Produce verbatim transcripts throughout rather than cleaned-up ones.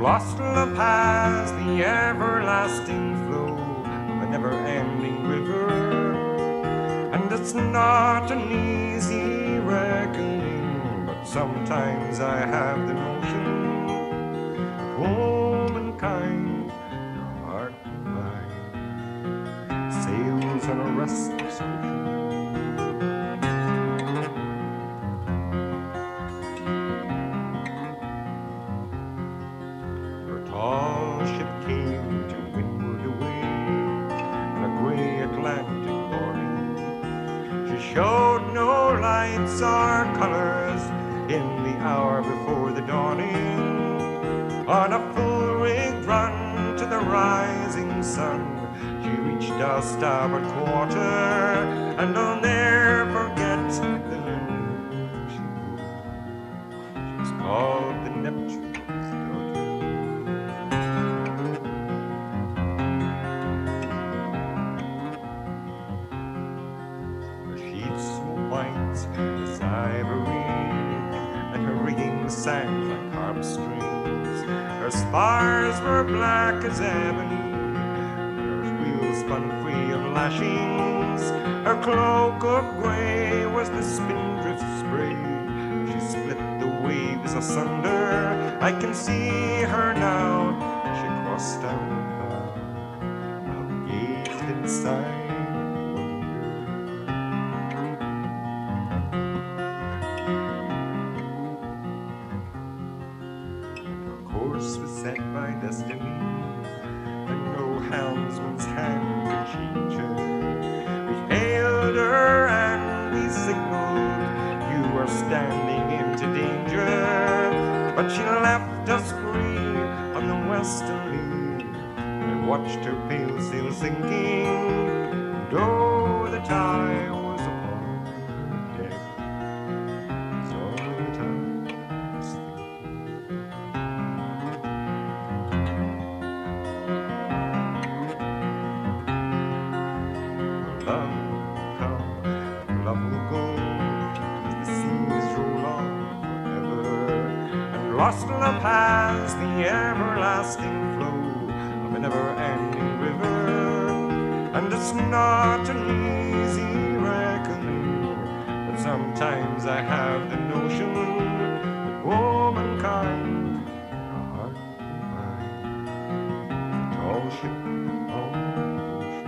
lost love has the everlasting flow of a never-ending river, and it's not an easy reckoning, but sometimes I have the notion that womankind, your heart and mine, sails on a restless ocean. Showed no lights or colors in the hour before the dawning. On a full-rigged run to the rising sun, she reached our starboard quarter, and I'll never forget the name she bore. She was called the Neptune's daughter. As ivory, and her rigging sang like harp strings. Her spars were black as ebony, her wheels spun free of lashings. Her cloak of grey was the spindrift spray. She split the waves asunder. I can see her now. She crossed down the bow. I've gazed inside. Destiny, and no helmsman's hand could change her. We hailed her and we signaled, you are standing into danger. But she left us free on the western lee. I watched her pale sail sinking, and oh, the tide was upon her deck. So the tide was thinking. Lost love has the everlasting flow of a never-ending river, and it's not an easy reckoning, but sometimes I have the notion that womankind, your heart and mine, a tall ship on the ocean.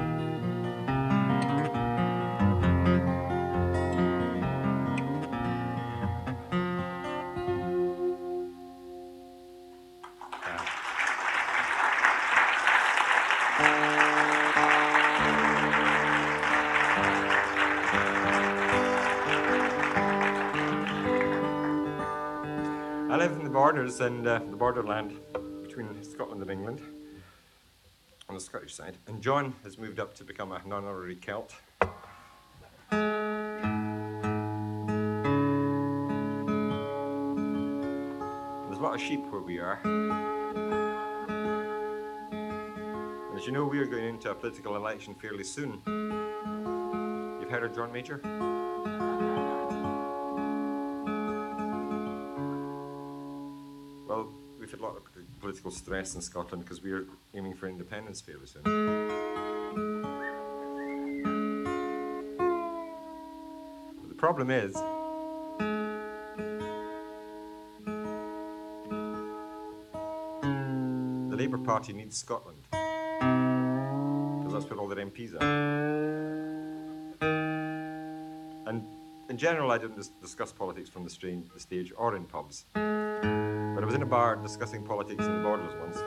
I live in the borders and uh, the borderland between Scotland and England on the Scottish side, and John has moved up to become an honorary Celt. There's a lot of sheep where we are. And as you know, we are going into a political election fairly soon. You've heard of John Major? Well, we've had a lot of political stress in Scotland because we are aiming for independence fairly soon. But the problem is, the Labour Party needs Scotland because that's where all their M Ps are. And in general, I didn't dis- discuss politics from the, strain, the stage or in pubs. But I was in a bar discussing politics in the Borders once.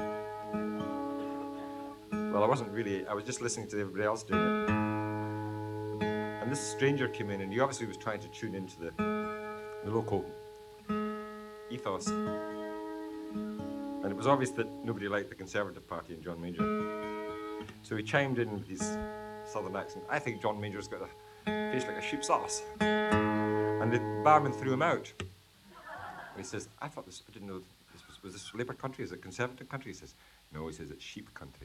Well, I wasn't really, I was just listening to everybody else doing it. And this stranger came in, and he obviously was trying to tune into the, the local ethos. And it was obvious that nobody liked the Conservative Party and John Major. So he chimed in with his southern accent. I think John Major's got a face like a sheep's ass. And the barman threw him out. And he says, I thought this, I didn't know, this was, was this Labour country? Is it Conservative country? He says, no, he says, it's sheep country.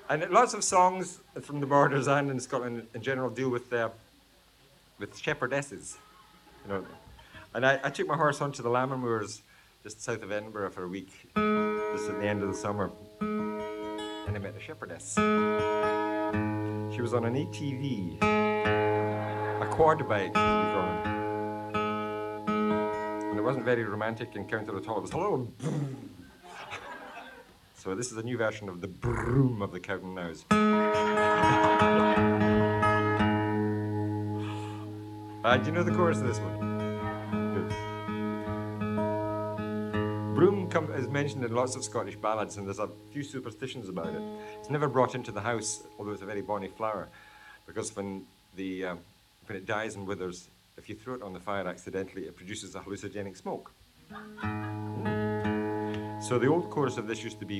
And lots of songs from the borders and in Scotland in general deal with uh, with shepherdesses, you know. And I, I took my horse onto the Lammermoors just south of Edinburgh for a week, just at the end of the summer, and I met a shepherdess. She was on an A T V, a quad bike, as we call it. And it wasn't very romantic encounter at all. It was hello. So this is a new version of the broom of the Cowden Nows. Uh, do you know the chorus of this one? Good. Broom come, is mentioned in lots of Scottish ballads, and there's a few superstitions about it. It's never brought into the house, although it's a very bonny flower, because when the um, when it dies and withers, if you throw it on the fire accidentally, it produces a hallucinogenic smoke. So the old chorus of this used to be,